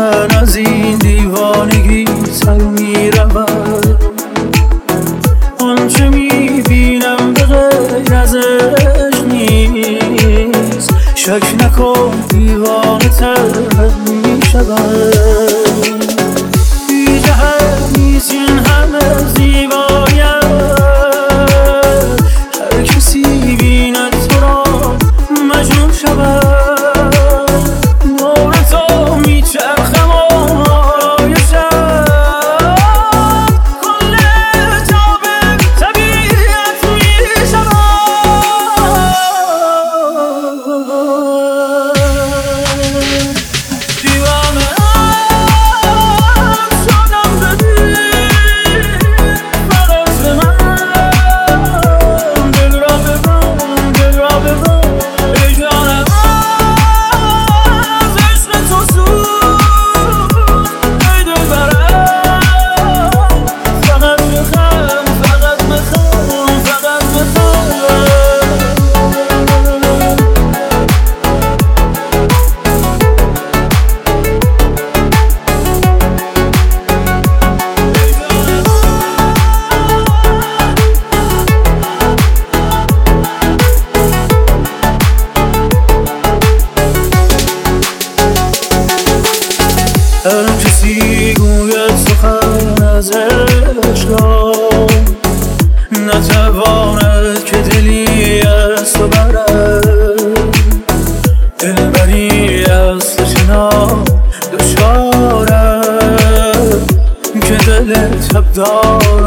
من از این دیوانگی سر می‌رود. آنچه می‌بینم به غیر از عشق نیست، شک نکن دیوانه تر می‌شود. بی جهت نیست این همه زیباییت، هر کسی بیند تو را مجنون شود. دور تو میچرخم و آرای شب، کل جاب طبیعت میشود. دیوانه شدم ببین فقط به من، دل را ببن، دل را ببن ای جانم. از عشق تو سود ای دلبرم، فقط بخند، فقط بخند، فقط بخند. هر کسی گوید سخن از عشق را، نتواند که دلی از تو برد. دلبری از تو چنان دشوارد که دل تب دارد